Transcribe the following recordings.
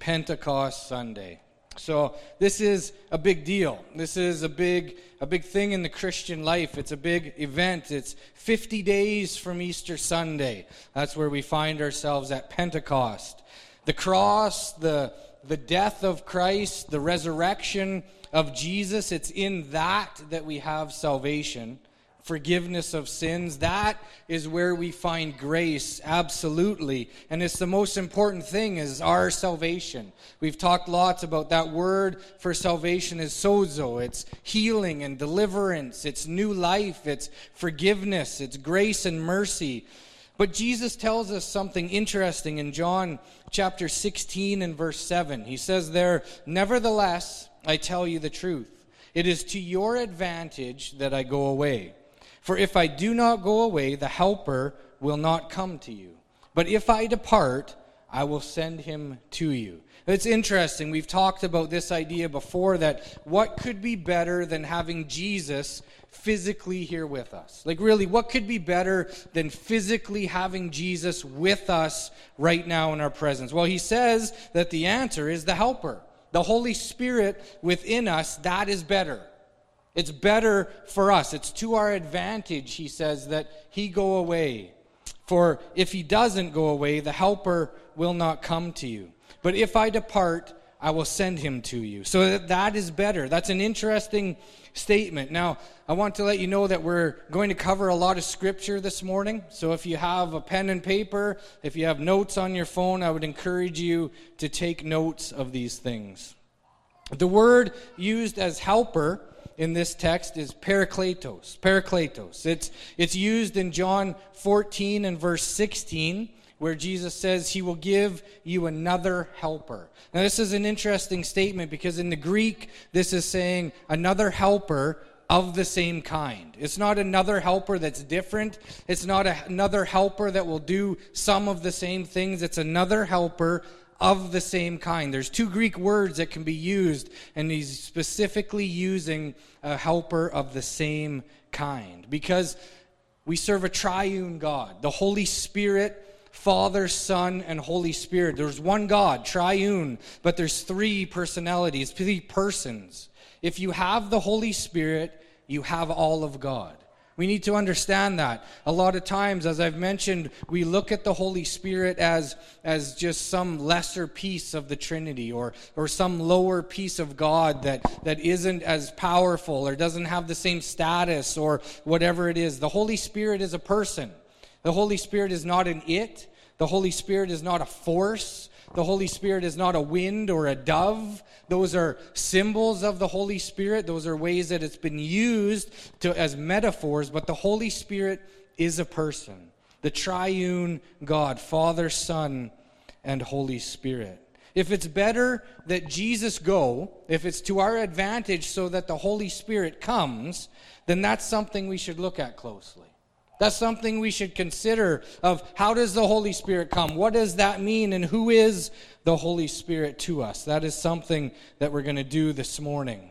Pentecost Sunday. So this is a big deal. This is a big thing in the Christian life. It's a big event. It's 50 days from Easter Sunday. That's where we find ourselves at Pentecost. The cross, the death of Christ, the resurrection of Jesus, it's in that we have salvation, forgiveness of sins. That is where we find grace, absolutely. And it's the most important thing, is our salvation. We've talked lots about that word for salvation is sozo. It's healing and deliverance. It's new life. It's forgiveness. It's grace and mercy. But Jesus tells us something interesting in John chapter 16 and verse 7. He says there, "Nevertheless, I tell you the truth. It is to your advantage that I go away. For if I do not go away, the Helper will not come to you. But if I depart, I will send him to you." It's interesting. We've talked about this idea before, that what could be better than having Jesus physically here with us? Like, really, what could be better than physically having Jesus with us right now in our presence? Well, he says that the answer is the Helper. The Holy Spirit within us, that is better. It's better for us. It's to our advantage, he says, that he go away. For if he doesn't go away, the Helper will not come to you. But if I depart, I will send him to you. So that is better. That's an interesting statement. Now, I want to let you know that we're going to cover a lot of scripture this morning. So if you have a pen and paper, if you have notes on your phone, I would encourage you to take notes of these things. The word used as helper in this text is parakletos. Parakletos. It's used in John 14 and verse 16, where Jesus says he will give you another helper. Now, this is an interesting statement, because in the Greek, this is saying another helper of the same kind. It's not another helper that's different. It's not another helper that will do some of the same things. It's another helper of the same kind. There's two Greek words that can be used, and he's specifically using a helper of the same kind, because we serve a triune God, the Holy Spirit, Father, Son, and Holy Spirit. There's one God, triune, but there's three personalities, three persons. If you have the Holy Spirit, you have all of God. We need to understand that. A lot of times, as I've mentioned, we look at the Holy Spirit as just some lesser piece of the Trinity, or some lower piece of God that isn't as powerful or doesn't have the same status or whatever it is. The Holy Spirit is a person. The Holy Spirit is not an it. The Holy Spirit is not a force. The Holy Spirit is not a wind or a dove. Those are symbols of the Holy Spirit. Those are ways that it's been used as metaphors, but the Holy Spirit is a person. The triune God, Father, Son, and Holy Spirit. If it's better that Jesus go, if it's to our advantage so that the Holy Spirit comes, then that's something we should look at closely. That's something we should consider, of how does the Holy Spirit come? What does that mean? And who is the Holy Spirit to us? That is something that we're going to do this morning.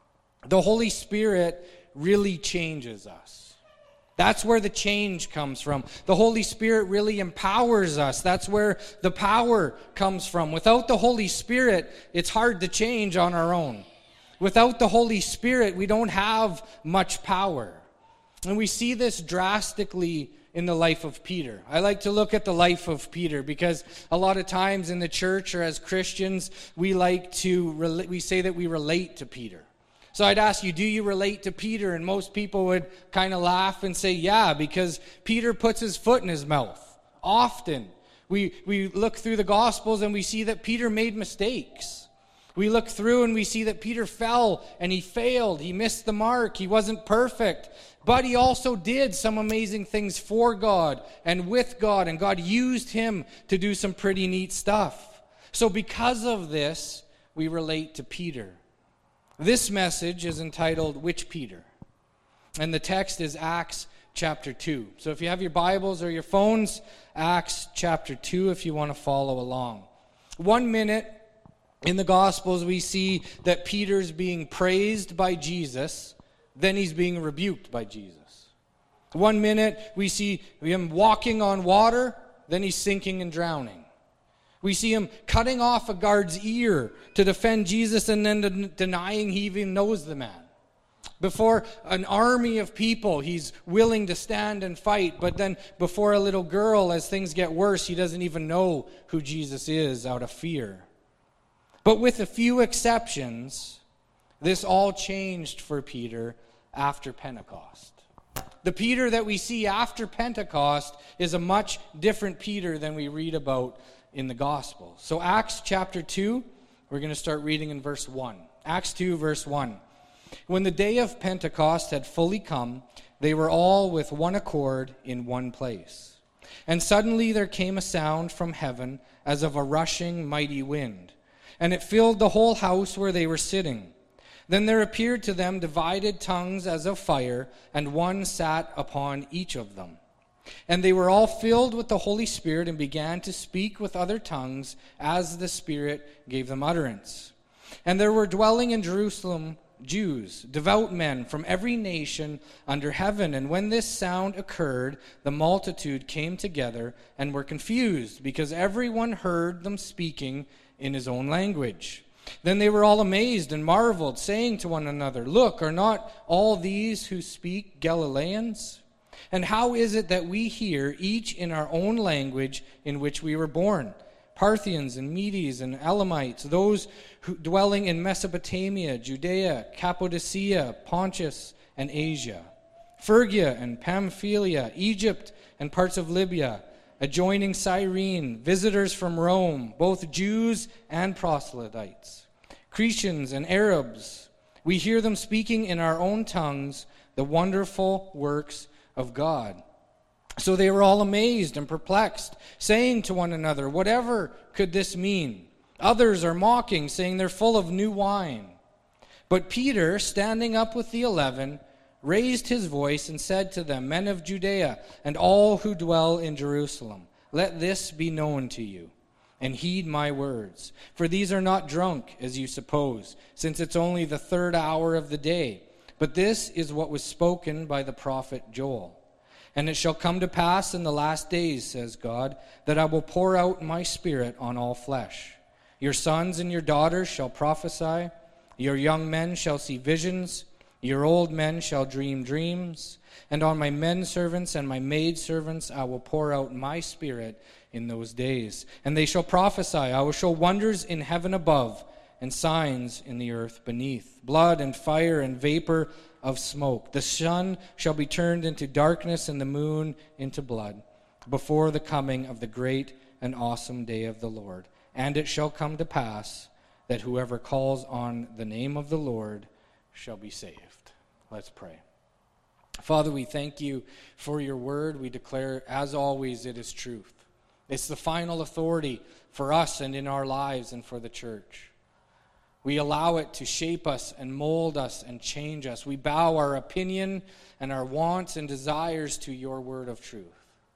The Holy Spirit really changes us. That's where the change comes from. The Holy Spirit really empowers us. That's where the power comes from. Without the Holy Spirit, it's hard to change on our own. Without the Holy Spirit, we don't have much power. And we see this drastically in the life of Peter. I like to look at the life of Peter, because a lot of times in the church or as Christians, we say that we relate to Peter. So I'd ask you, do you relate to Peter? And most people would kind of laugh and say, yeah, because Peter puts his foot in his mouth often. We look through the Gospels and we see that Peter made mistakes. We look through and we see that Peter fell and he failed. He missed the mark. He wasn't perfect. But he also did some amazing things for God and with God. And God used him to do some pretty neat stuff. So because of this, we relate to Peter. This message is entitled, Which Peter? And the text is Acts chapter 2. So if you have your Bibles or your phones, Acts chapter 2 if you want to follow along. 1 minute in the Gospels, we see that Peter's being praised by Jesus, then he's being rebuked by Jesus. 1 minute, we see him walking on water, then he's sinking and drowning. We see him cutting off a guard's ear to defend Jesus and then denying he even knows the man. Before an army of people, he's willing to stand and fight. But then before a little girl, as things get worse, he doesn't even know who Jesus is out of fear. But with a few exceptions, this all changed for Peter after Pentecost. The Peter that we see after Pentecost is a much different Peter than we read about in the Gospel. So Acts chapter 2, we're going to start reading in verse 1. Acts 2, verse 1. When the day of Pentecost had fully come, they were all with one accord in one place. And suddenly there came a sound from heaven as of a rushing mighty wind, and it filled the whole house where they were sitting. Then there appeared to them divided tongues as of fire, and one sat upon each of them. And they were all filled with the Holy Spirit and began to speak with other tongues as the Spirit gave them utterance. And there were dwelling in Jerusalem Jews, devout men from every nation under heaven. And when this sound occurred, the multitude came together and were confused, because everyone heard them speaking in his own language. Then they were all amazed and marveled, saying to one another, "Look, are not all these who speak Galileans? And how is it that we hear each in our own language in which we were born? Parthians and Medes and Elamites, those dwelling in Mesopotamia, Judea, Cappadocia, Pontus, and Asia, Phrygia and Pamphylia, Egypt and parts of Libya, adjoining Cyrene, visitors from Rome, both Jews and proselytes, Cretans and Arabs. We hear them speaking in our own tongues the wonderful works of God." So they were all amazed and perplexed, saying to one another, "Whatever could this mean?" Others are mocking, saying they're full of new wine. But Peter, standing up with the 11, raised his voice and said to them, "Men of Judea and all who dwell in Jerusalem, let this be known to you, and heed my words. For these are not drunk, as you suppose, since it's only the 3rd hour of the day. But this is what was spoken by the prophet Joel. And it shall come to pass in the last days, says God, that I will pour out my Spirit on all flesh. Your sons and your daughters shall prophesy. Your young men shall see visions. Your old men shall dream dreams. And on my men servants and my maid servants I will pour out my Spirit in those days. And they shall prophesy. I will show wonders in heaven above and signs in the earth beneath, blood and fire and vapor of smoke. The sun shall be turned into darkness and the moon into blood before the coming of the great and awesome day of the Lord. And it shall come to pass that whoever calls on the name of the Lord shall be saved." Let's pray. Father, we thank you for your word. We declare, as always, it is truth. It's the final authority for us and in our lives and for the church. We allow it to shape us and mold us and change us. We bow our opinion and our wants and desires to your word of truth.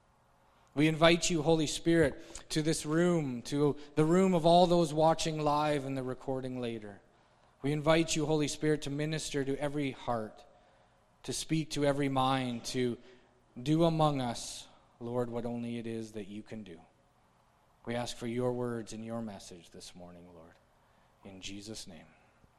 We invite you, Holy Spirit, to this room, to the room of all those watching live and the recording later. We invite you, Holy Spirit, to minister to every heart, to speak to every mind, to do among us, Lord, what only it is that you can do. We ask for your words and your message this morning, Lord. In Jesus' name,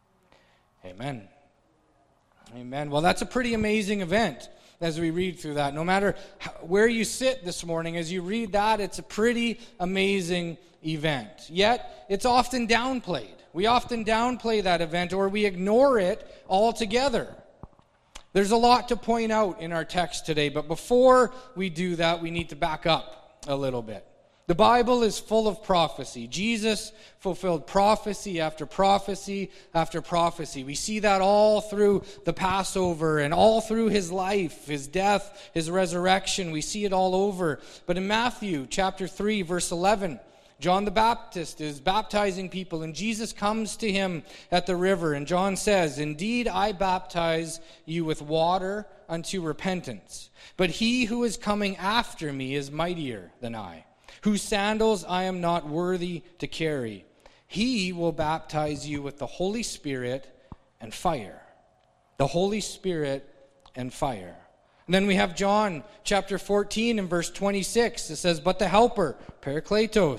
amen. Amen. Well, that's a pretty amazing event as we read through that. No matter where you sit this morning, as you read that, it's a pretty amazing event. Yet, it's often downplayed. We often downplay that event, or we ignore it altogether. There's a lot to point out in our text today, but before we do that, we need to back up a little bit. The Bible is full of prophecy. Jesus fulfilled prophecy after prophecy after prophecy. We see that all through the Passover and all through his life, his death, his resurrection. We see it all over. But in Matthew chapter 3, verse 11, John the Baptist is baptizing people, and Jesus comes to him at the river. And John says, "Indeed, I baptize you with water unto repentance. But he who is coming after me is mightier than I, whose sandals I am not worthy to carry. He will baptize you with the Holy Spirit and fire." The Holy Spirit and fire. And then we have John chapter 14 and verse 26. It says, "But the Helper, Parakletos,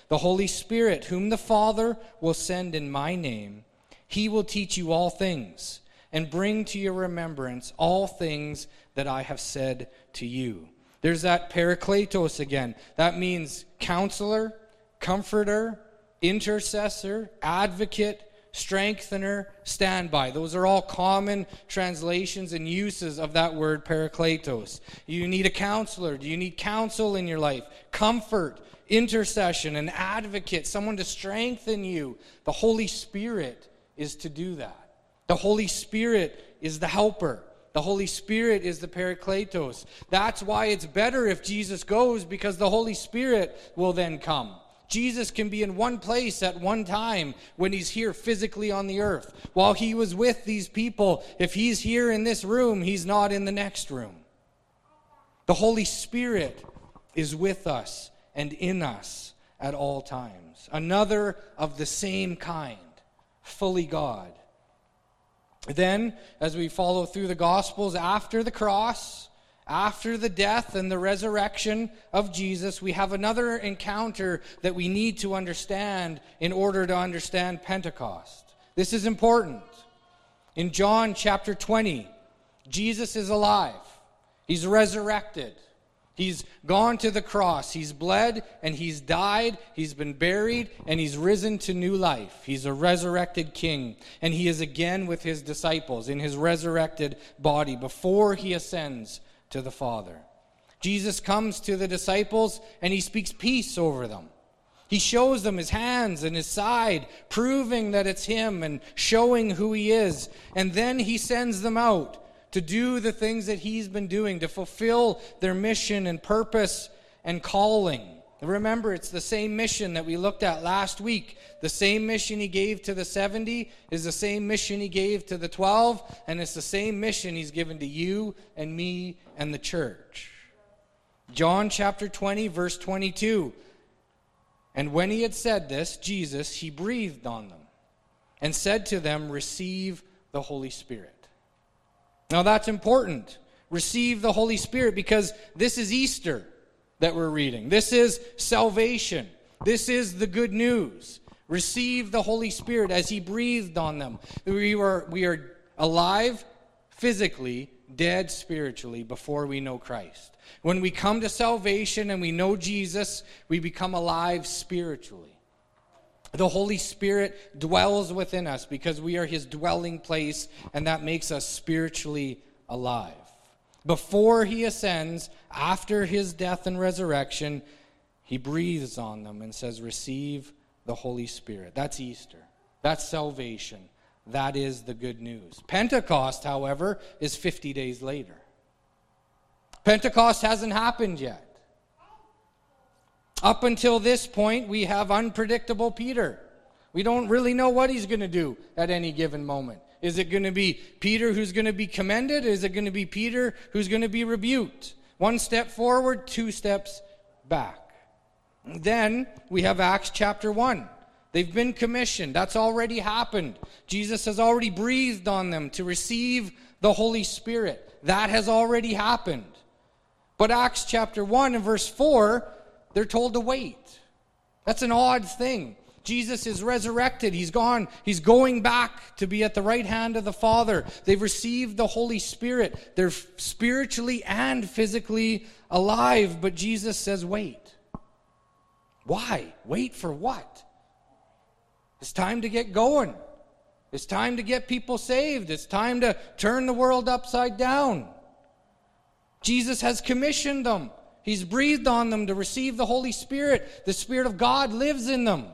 The Holy Spirit, whom the Father will send in my name, he will teach you all things and bring to your remembrance all things that I have said to you. There's that parakletos again. That means counselor, comforter, intercessor, advocate, strengthener, standby. Those are all common translations and uses of that word parakletos. You need a counselor. Do you need counsel in your life? Comfort, intercession, an advocate, someone to strengthen you. The Holy Spirit is to do that. The Holy Spirit is the helper. The Holy Spirit is the parakletos. That's why it's better if Jesus goes, because the Holy Spirit will then come. Jesus can be in one place at one time when he's here physically on the earth. While he was with these people, if he's here in this room, he's not in the next room. The Holy Spirit is with us and in us at all times. Another of the same kind, fully God. Then, as we follow through the Gospels, after the cross, after the death and the resurrection of Jesus, we have another encounter that we need to understand in order to understand Pentecost. This is important. In John chapter 20, Jesus is alive. He's resurrected. He's gone to the cross. He's bled and he's died. He's been buried and he's risen to new life. He's a resurrected king. And he is again with his disciples in his resurrected body before he ascends to the Father. Jesus comes to the disciples and he speaks peace over them. He shows them his hands and his side, proving that it's him and showing who he is. And then he sends them out to do the things that he's been doing, to fulfill their mission and purpose and calling. Remember, it's the same mission that we looked at last week. The same mission he gave to the 70 is the same mission he gave to the 12, and it's the same mission he's given to you and me and the church. John chapter 20, verse 22. And when he had said this, Jesus, he breathed on them and said to them, receive the Holy Spirit. Now that's important. Receive the Holy Spirit, because this is Easter that we're reading. This is salvation. This is the good news. Receive the Holy Spirit as he breathed on them. We are alive physically, dead spiritually before we know Christ. When we come to salvation and we know Jesus, we become alive spiritually. The Holy Spirit dwells within us because we are his dwelling place, and that makes us spiritually alive. Before he ascends, after his death and resurrection, he breathes on them and says, receive the Holy Spirit. That's Easter. That's salvation. That is the good news. Pentecost, however, is 50 days later. Pentecost hasn't happened yet. Up until this point, we have unpredictable Peter. We don't really know what he's going to do at any given moment. Is it going to be Peter who's going to be commended? Is it going to be Peter who's going to be rebuked? One step forward, two steps back. Then we have Acts chapter 1. They've been commissioned. That's already happened. Jesus has already breathed on them to receive the Holy Spirit. That has already happened. But Acts chapter 1 and verse 4, they're told to wait. That's an odd thing. Jesus is resurrected. He's gone. He's going back to be at the right hand of the Father. They've received the Holy Spirit. They're spiritually and physically alive. But Jesus says, wait. Why? Wait for what? It's time to get going. It's time to get people saved. It's time to turn the world upside down. Jesus has commissioned them. He's breathed on them to receive the Holy Spirit. The Spirit of God lives in them.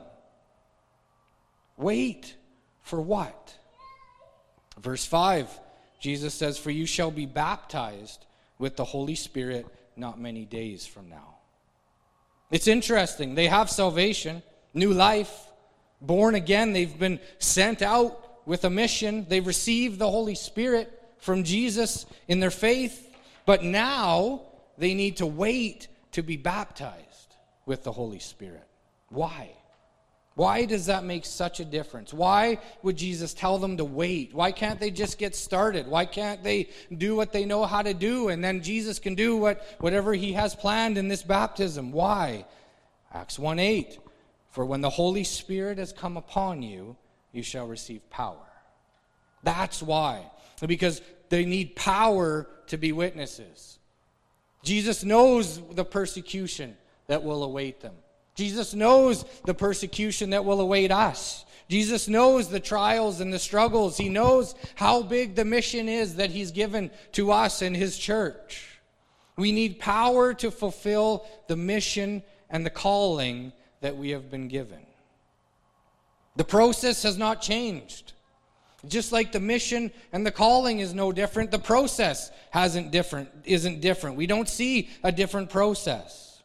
Wait for what? Verse 5, Jesus says, for you shall be baptized with the Holy Spirit not many days from now. It's interesting. They have salvation, new life, born again. They've been sent out with a mission. They've received the Holy Spirit from Jesus in their faith. But now they need to wait to be baptized with the Holy Spirit. Why? Why does that make such a difference? Why would Jesus tell them to wait? Why can't they just get started? Why can't they do what they know how to do, and then Jesus can do whatever he has planned in this baptism? Why? Acts 1:8. For when the Holy Spirit has come upon you, you shall receive power. That's why. Because they need power to be witnesses. Jesus knows the persecution that will await them. Jesus knows the persecution that will await us. Jesus knows the trials and the struggles. He knows how big the mission is that he's given to us and his church. We need power to fulfill the mission and the calling that we have been given. The process has not changed. Just like the mission and the calling is no different, the process isn't different. We don't see a different process.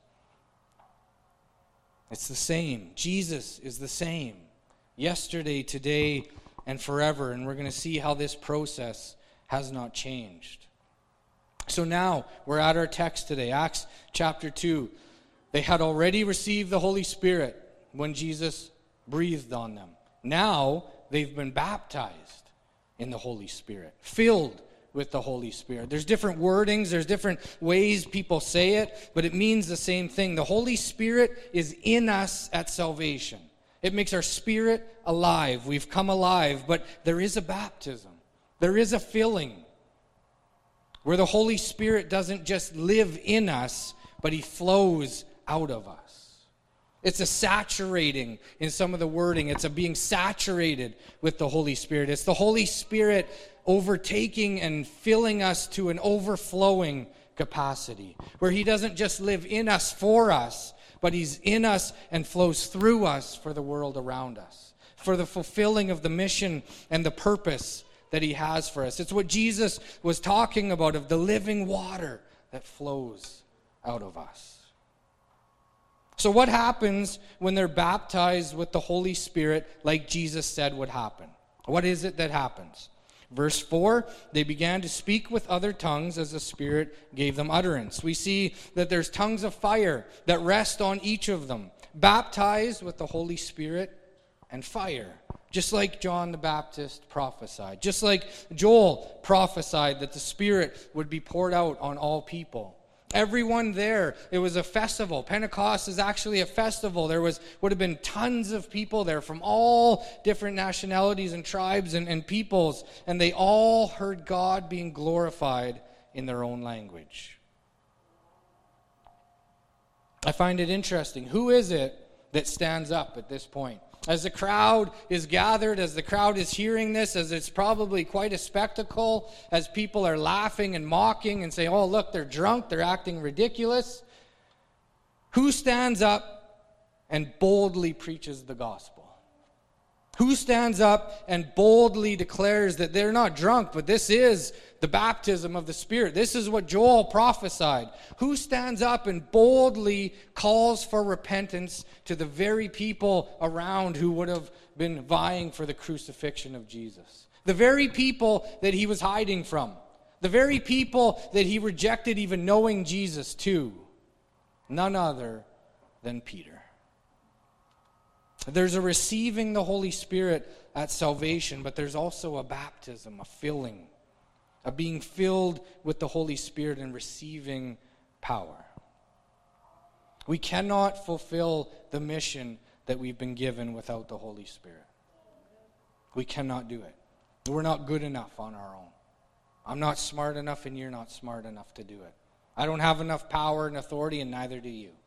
It's the same. Jesus is the same. Yesterday, today, and forever. And we're going to see how this process has not changed. So now, we're at our text today, Acts chapter 2. They had already received the Holy Spirit when Jesus breathed on them. Now, they've been baptized in the Holy Spirit, filled with the Holy Spirit. There's different wordings, there's different ways people say it, but it means the same thing. The Holy Spirit is in us at salvation. It makes our spirit alive. We've come alive, but there is a baptism. There is a filling where the Holy Spirit doesn't just live in us, but he flows out of us. It's a saturating in some of the wording. It's a being saturated with the Holy Spirit. It's the Holy Spirit overtaking and filling us to an overflowing capacity, where he doesn't just live in us for us, but he's in us and flows through us for the world around us, for the fulfilling of the mission and the purpose that he has for us. It's what Jesus was talking about, of the living water that flows out of us. So what happens when they're baptized with the Holy Spirit like Jesus said would happen? What is it that happens? Verse 4, they began to speak with other tongues as the Spirit gave them utterance. We see that there's tongues of fire that rest on each of them, baptized with the Holy Spirit and fire. Just like John the Baptist prophesied. Just like Joel prophesied that the Spirit would be poured out on all people. Everyone there, it was a festival. Pentecost is actually a festival. There would have been tons of people there from all different nationalities and tribes and peoples, and they all heard God being glorified in their own language. I find it interesting. Who is it that stands up at this point? As the crowd is gathered, as the crowd is hearing this, as it's probably quite a spectacle, as people are laughing and mocking and saying, oh, look, they're drunk, they're acting ridiculous. Who stands up and boldly preaches the gospel? Who stands up and boldly declares that they're not drunk, but this is the baptism of the Spirit? This is what Joel prophesied. Who stands up and boldly calls for repentance to the very people around who would have been vying for the crucifixion of Jesus? The very people that he was hiding from. The very people that he rejected even knowing Jesus to. None other than Peter. There's a receiving the Holy Spirit at salvation, but there's also a baptism, a filling, a being filled with the Holy Spirit and receiving power. We cannot fulfill the mission that we've been given without the Holy Spirit. We cannot do it. We're not good enough on our own. I'm not smart enough and you're not smart enough to do it. I don't have enough power and authority, and neither do you.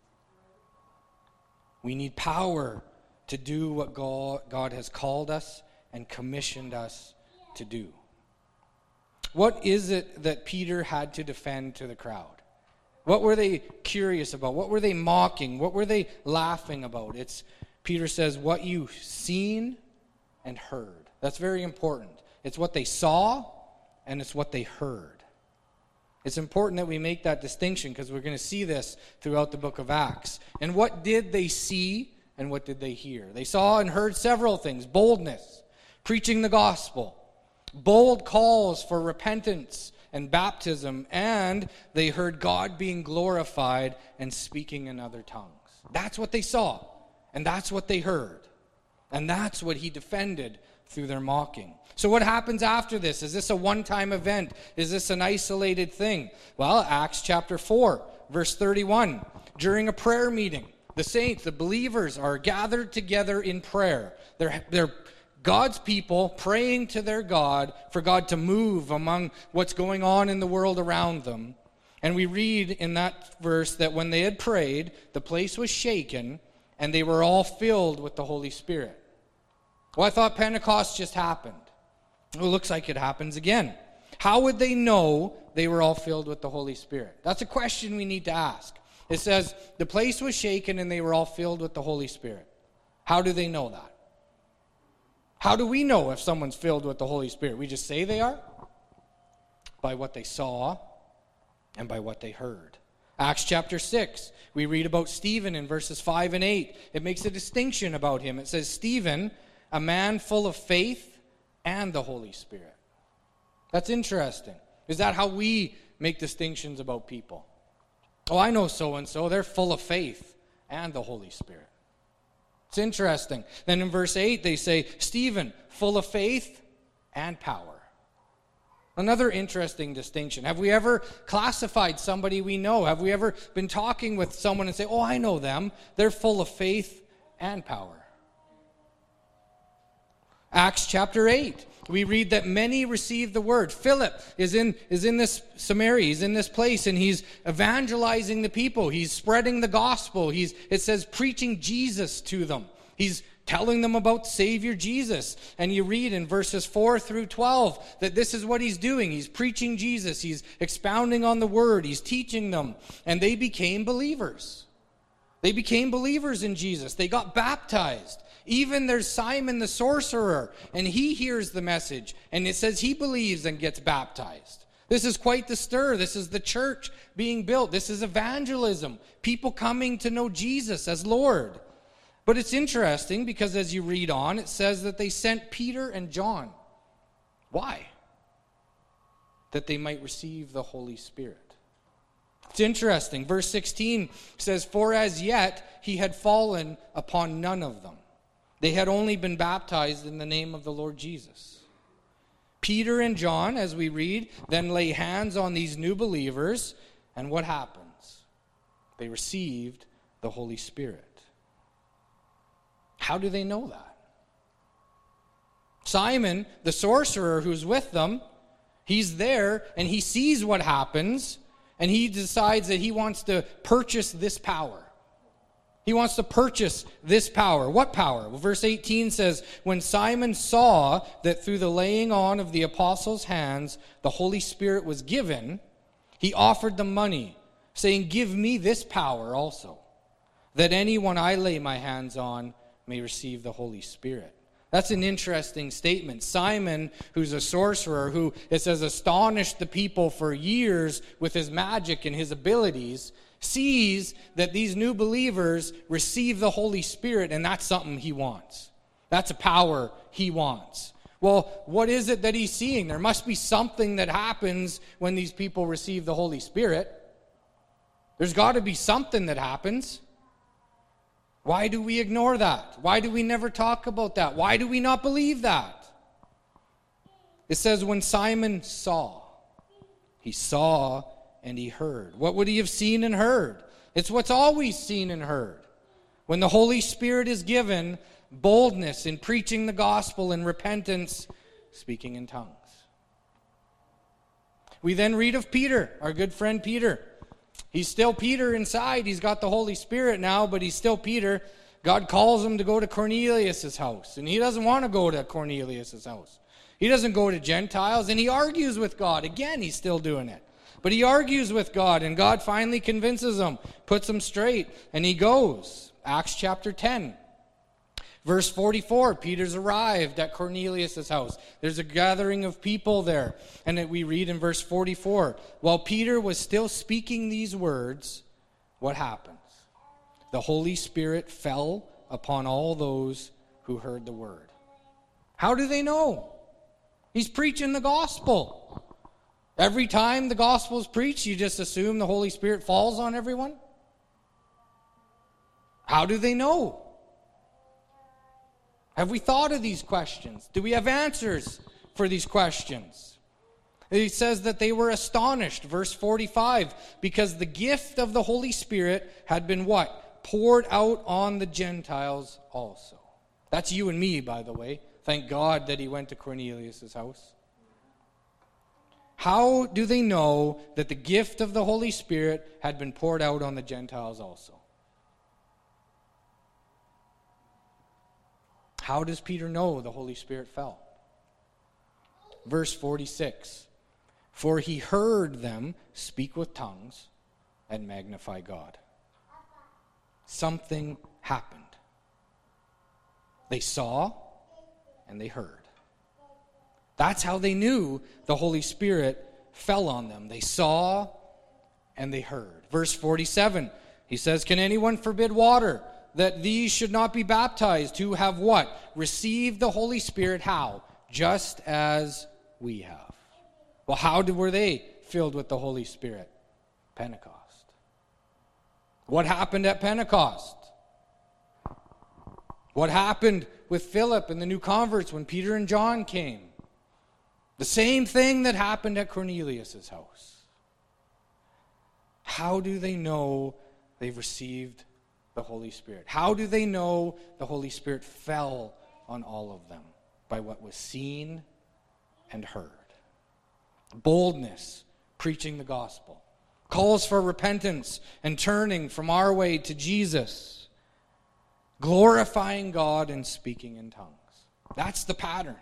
We need power to do what God has called us and commissioned us to do. What is it that Peter had to defend to the crowd? What were they curious about? What were they mocking? What were they laughing about? Peter says, what you've seen and heard. That's very important. It's what they saw and it's what they heard. It's important that we make that distinction because we're going to see this throughout the book of Acts. And what did they see and what did they hear? They saw and heard several things. Boldness, preaching the gospel, bold calls for repentance and baptism, and they heard God being glorified and speaking in other tongues. That's what they saw, and that's what they heard. And that's what he defended through their mocking. So what happens after this? Is this a one-time event? Is this an isolated thing? Well, Acts chapter 4, verse 31. During a prayer meeting, The saints, the believers, are gathered together in prayer. They're God's people praying to their God for God to move among what's going on in the world around them. And we read in that verse that when they had prayed, the place was shaken, and they were all filled with the Holy Spirit. Well, I thought Pentecost just happened. Well, it looks like it happens again. How would they know they were all filled with the Holy Spirit? That's a question we need to ask. It says, the place was shaken and they were all filled with the Holy Spirit. How do they know that? How do we know if someone's filled with the Holy Spirit? We just say they are? By what they saw and by what they heard. Acts chapter 6, we read about Stephen in verses 5 and 8. It makes a distinction about him. It says, Stephen, a man full of faith and the Holy Spirit. That's interesting. Is that how we make distinctions about people? Oh, I know so-and-so. They're full of faith and the Holy Spirit. It's interesting. Then in verse 8, they say, Stephen, full of faith and power. Another interesting distinction. Have we ever classified somebody we know? Have we ever been talking with someone and say, oh, I know them. They're full of faith and power. Acts chapter 8, we read that many received the word. Philip is in this Samaria, he's in this place, and he's evangelizing the people. He's spreading the gospel. It says, preaching Jesus to them. He's telling them about Savior Jesus. And you read in verses 4 through 12 that this is what he's doing. He's preaching Jesus. He's expounding on the word. He's teaching them. And they became believers. They became believers in Jesus. They got baptized. Even there's Simon the sorcerer, and he hears the message, and it says he believes and gets baptized. This is quite the stir. This is the church being built. This is evangelism. People coming to know Jesus as Lord. But it's interesting because as you read on, it says that they sent Peter and John. Why? That they might receive the Holy Spirit. It's interesting. Verse 16 says, for as yet he had fallen upon none of them. They had only been baptized in the name of the Lord Jesus. Peter and John, as we read, then lay hands on these new believers, and what happens? They received the Holy Spirit. How do they know that? Simon, the sorcerer who's with them, he's there, and he sees what happens, and he decides that he wants to purchase this power. He wants to purchase this power. What power? Well, verse 18 says, when Simon saw that through the laying on of the apostles' hands the Holy Spirit was given, he offered them money, saying, give me this power also, that anyone I lay my hands on may receive the Holy Spirit. That's an interesting statement. Simon, who's a sorcerer, who, it says, astonished the people for years with his magic and his abilities, sees that these new believers receive the Holy Spirit, and that's something he wants. That's a power he wants. Well, what is it that he's seeing? There must be something that happens when these people receive the Holy Spirit. There's got to be something that happens. Why do we ignore that? Why do we never talk about that? Why do we not believe that? It says when Simon saw, he saw and he heard. What would he have seen and heard? It's what's always seen and heard. When the Holy Spirit is given, boldness in preaching the gospel and repentance, speaking in tongues. We then read of Peter, our good friend Peter. He's still Peter inside. He's got the Holy Spirit now, but he's still Peter. God calls him to go to Cornelius' house, and he doesn't want to go to Cornelius' house. He doesn't go to Gentiles, and he argues with God. Again, he's still doing it. But he argues with God, and God finally convinces him, puts him straight, and he goes. Acts chapter 10. Verse 44, Peter's arrived at Cornelius' house. There's a gathering of people there. And we read in verse 44, while Peter was still speaking these words, what happens? The Holy Spirit fell upon all those who heard the word. How do they know? He's preaching the gospel. Every time the gospel is preached, you just assume the Holy Spirit falls on everyone? How do they know? Have we thought of these questions? Do we have answers for these questions? It says that they were astonished, verse 45, because the gift of the Holy Spirit had been what? poured out on the Gentiles also. That's you and me, by the way. Thank God that he went to Cornelius' house. How do they know that the gift of the Holy Spirit had been poured out on the Gentiles also? How does Peter know the Holy Spirit fell? Verse 46. For he heard them speak with tongues and magnify God. Something happened. They saw and they heard. That's how they knew the Holy Spirit fell on them. They saw and they heard. Verse 47, he says, can anyone forbid water, that these should not be baptized, who have what? Received the Holy Spirit, how? Just as we have. Well, how were they filled with the Holy Spirit? Pentecost. What happened at Pentecost? What happened with Philip and the new converts when Peter and John came? The same thing that happened at Cornelius' house. How do they know they've received the Holy Spirit? How do they know the Holy Spirit fell on all of them? By what was seen and heard. Boldness, preaching the gospel. Calls for repentance and turning from our way to Jesus. Glorifying God and speaking in tongues. That's the pattern.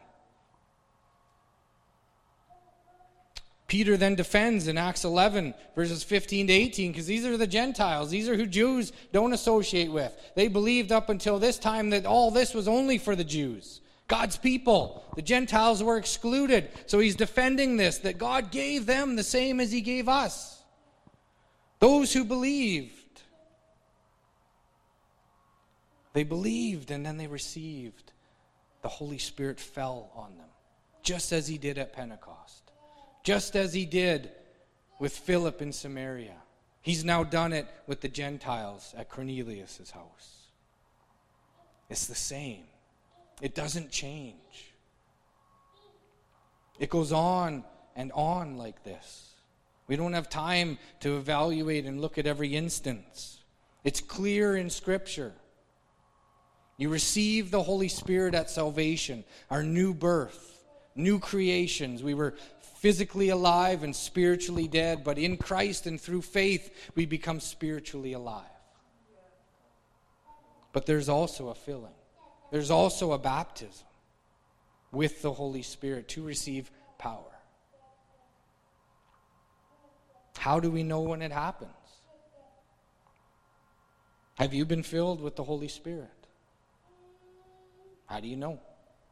Peter then defends in Acts 11, verses 15 to 18, because these are the Gentiles. These are who Jews don't associate with. They believed up until this time that all this was only for the Jews, God's people. The Gentiles were excluded. So he's defending this, that God gave them the same as he gave us. Those who believed. They believed and then they received. The Holy Spirit fell on them, just as he did at Pentecost. Just as he did with Philip in Samaria. He's now done it with the Gentiles at Cornelius' house. It's the same. It doesn't change. It goes on and on like this. We don't have time to evaluate and look at every instance. It's clear in Scripture. You receive the Holy Spirit at salvation, our new birth, new creations. We were physically alive and spiritually dead, but in Christ and through faith, we become spiritually alive. But there's also a filling. There's also a baptism with the Holy Spirit to receive power. How do we know when it happens? Have you been filled with the Holy Spirit? How do you know?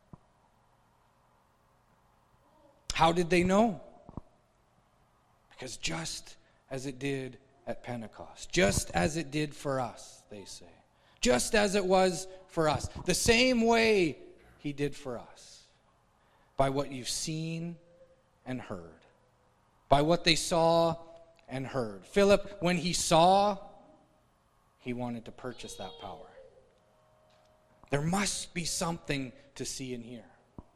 How did they know? Because just as it did at Pentecost, just as it did for us, they say, just as it was for us, the same way he did for us, by what you've seen and heard, by what they saw and heard. Philip, when he saw, he wanted to purchase that power. There must be something to see and hear.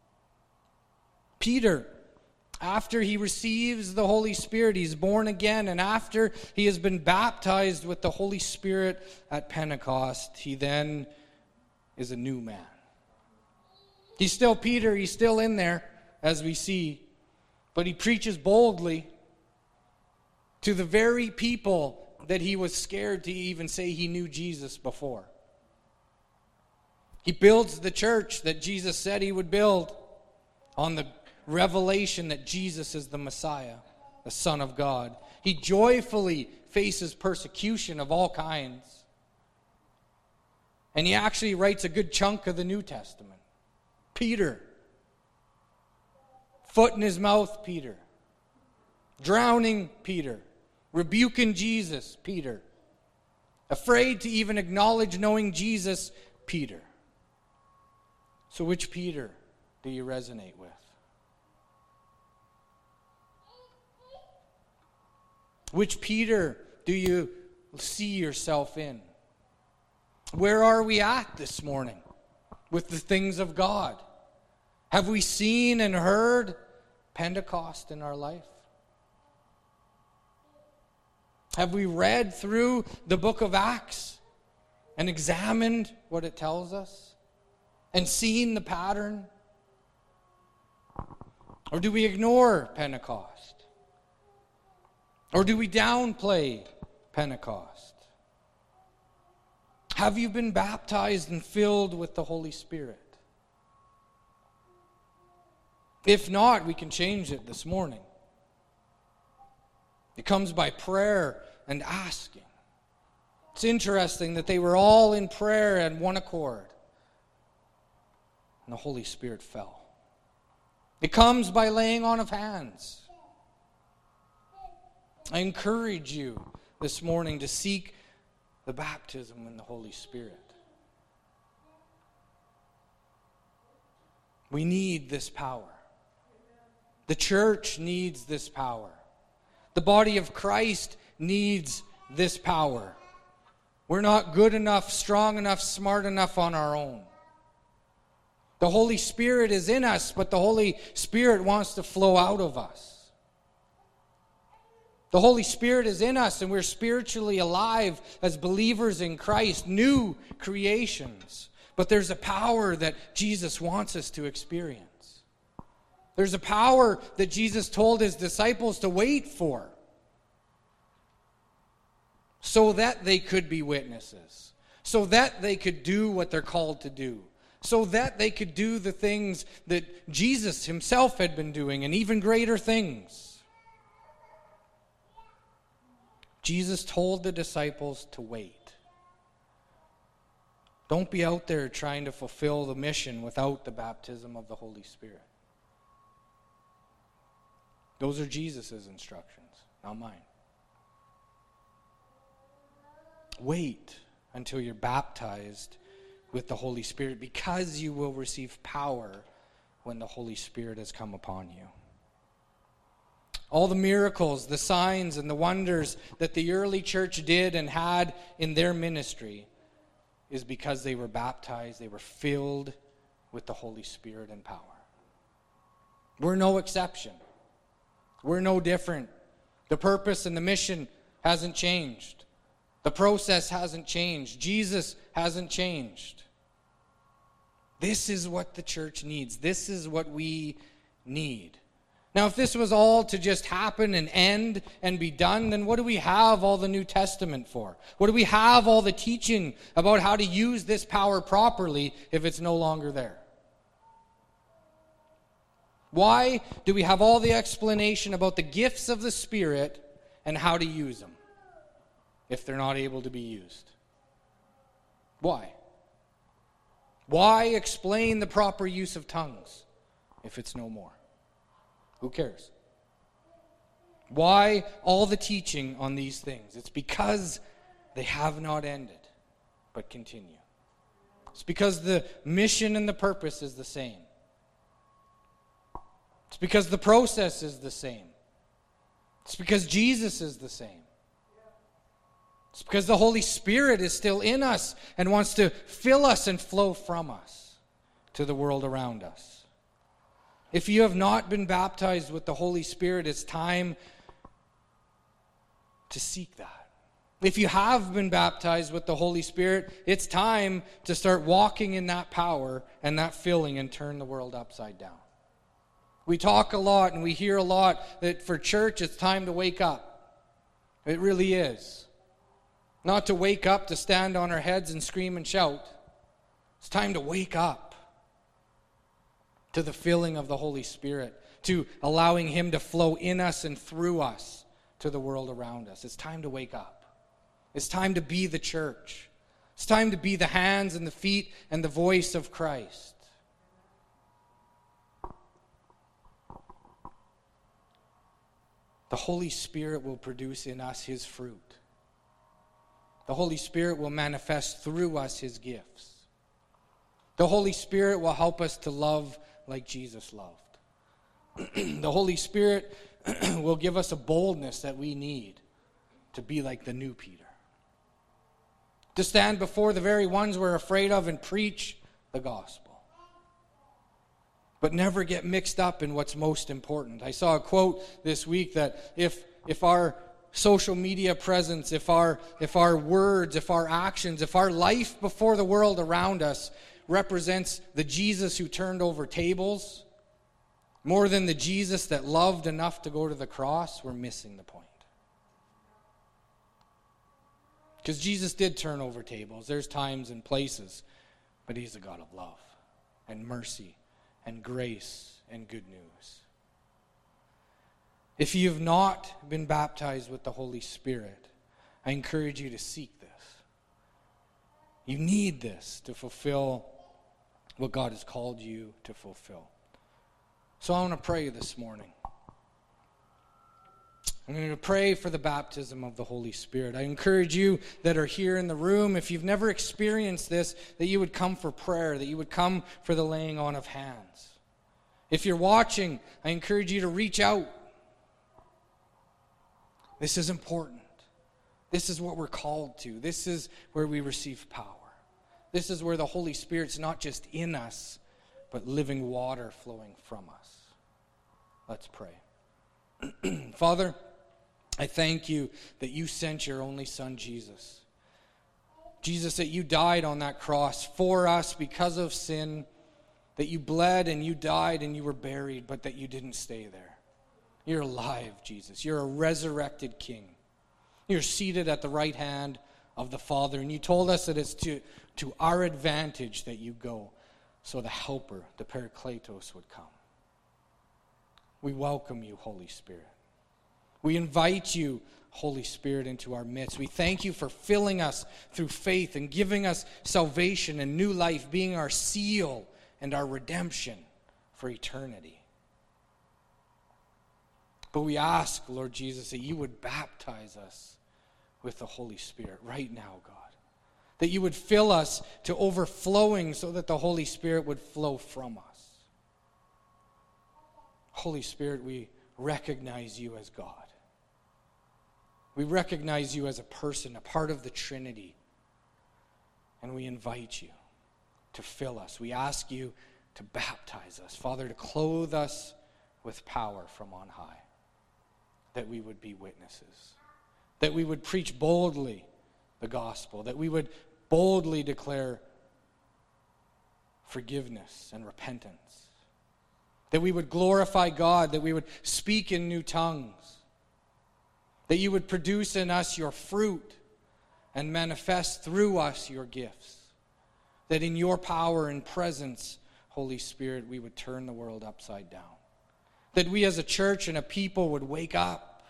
Peter, after he receives the Holy Spirit, he's born again, and after he has been baptized with the Holy Spirit at Pentecost, he then is a new man. He's still Peter, he's still in there, as we see, but he preaches boldly to the very people that he was scared to even say he knew Jesus before. He builds the church that Jesus said he would build on the revelation that Jesus is the Messiah, the Son of God. He joyfully faces persecution of all kinds. And he actually writes a good chunk of the New Testament. Peter. Foot in his mouth, Peter. Drowning, Peter. Rebuking Jesus, Peter. Afraid to even acknowledge knowing Jesus, Peter. So which Peter do you resonate with? Which Peter do you see yourself in? Where are we at this morning with the things of God? Have we seen and heard Pentecost in our life? Have we read through the book of Acts and examined what it tells us and seen the pattern? Or do we ignore Pentecost? Or do we downplay Pentecost? Have you been baptized and filled with the Holy Spirit? If not, we can change it this morning. It comes by prayer and asking. It's interesting that they were all in prayer and one accord, and the Holy Spirit fell. It comes by laying on of hands. I encourage you this morning to seek the baptism in the Holy Spirit. We need this power. The church needs this power. The body of Christ needs this power. We're not good enough, strong enough, smart enough on our own. The Holy Spirit is in us, but the Holy Spirit wants to flow out of us. The Holy Spirit is in us, and we're spiritually alive as believers in Christ, new creations. But there's a power that Jesus wants us to experience. There's a power that Jesus told his disciples to wait for, so that they could be witnesses, so that they could do what they're called to do, so that they could do the things that Jesus himself had been doing, and even greater things. Jesus told the disciples to wait. Don't be out there trying to fulfill the mission without the baptism of the Holy Spirit. Those are Jesus' instructions, not mine. Wait until you're baptized with the Holy Spirit, because you will receive power when the Holy Spirit has come upon you. All the miracles, the signs, and the wonders that the early church did and had in their ministry is because they were baptized, they were filled with the Holy Spirit and power. We're no exception. We're no different. The purpose and the mission hasn't changed. The process hasn't changed. Jesus hasn't changed. This is what the church needs. This is what we need. Now, if this was all to just happen and end and be done, then what do we have all the New Testament for? What do we have all the teaching about how to use this power properly if it's no longer there? Why do we have all the explanation about the gifts of the Spirit and how to use them if they're not able to be used? Why? Why explain the proper use of tongues if it's no more? Who cares? Why all the teaching on these things? It's because they have not ended, but continue. It's because the mission and the purpose is the same. It's because the process is the same. It's because Jesus is the same. It's because the Holy Spirit is still in us and wants to fill us and flow from us to the world around us. If you have not been baptized with the Holy Spirit, it's time to seek that. If you have been baptized with the Holy Spirit, it's time to start walking in that power and that filling and turn the world upside down. We talk a lot and we hear a lot that for church it's time to wake up. It really is. Not to wake up to stand on our heads and scream and shout. It's time to wake up to the filling of the Holy Spirit, to allowing Him to flow in us and through us to the world around us. It's time to wake up. It's time to be the church. It's time to be the hands and the feet and the voice of Christ. The Holy Spirit will produce in us His fruit. The Holy Spirit will manifest through us His gifts. The Holy Spirit will help us to love like Jesus loved. The Holy Spirit will give us a boldness that we need to be like the new Peter. To stand before the very ones we're afraid of and preach the gospel. But never get mixed up in what's most important. I saw a quote this week that if our social media presence, if our words, if our actions, if our life before the world around us represents the Jesus who turned over tables more than the Jesus that loved enough to go to the cross, we're missing the point. Because Jesus did turn over tables. There's times and places, but he's a God of love and mercy and grace and good news. If you have not been baptized with the Holy Spirit, I encourage you to seek this. You need this to fulfill what God has called you to fulfill. So I want to pray this morning. I'm going to pray for the baptism of the Holy Spirit. I encourage you that are here in the room, if you've never experienced this, that you would come for prayer, that you would come for the laying on of hands. If you're watching, I encourage you to reach out. This is important. This is what we're called to. This is where we receive power. This is where the Holy Spirit's not just in us, but living water flowing from us. Let's pray. Father, I thank you that you sent your only Son, Jesus. Jesus, that you died on that cross for us because of sin, that you bled and you died and you were buried, but that you didn't stay there. You're alive, Jesus. You're a resurrected King. You're seated at the right hand of the Father, and you told us that it's to our advantage that you go, so the Helper, the Parakletos, would come. We welcome you, Holy Spirit. We invite you, Holy Spirit, into our midst. We thank you for filling us through faith and giving us salvation and new life, being our seal and our redemption for eternity. But we ask, Lord Jesus, that you would baptize us with the Holy Spirit right now, God. That you would fill us to overflowing so that the Holy Spirit would flow from us. Holy Spirit, we recognize you as God. We recognize you as a person, a part of the Trinity. And we invite you to fill us. We ask you to baptize us. Father, to clothe us with power from on high. That we would be witnesses. That we would preach boldly the gospel. That we would boldly declare forgiveness and repentance. That we would glorify God. That we would speak in new tongues. That you would produce in us your fruit and manifest through us your gifts. That in your power and presence, Holy Spirit, we would turn the world upside down. That we as a church and a people would wake up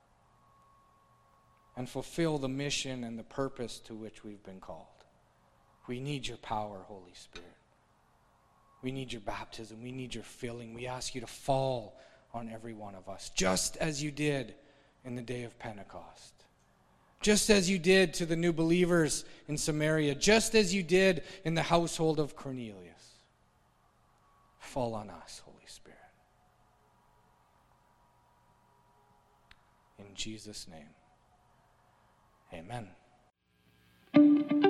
and fulfill the mission and the purpose to which we've been called. We need your power, Holy Spirit. We need your baptism. We need your filling. We ask you to fall on every one of us, just as you did in the day of Pentecost. Just as you did to the new believers in Samaria, just as you did in the household of Cornelius. Fall on us, Holy Spirit. In Jesus' name, amen.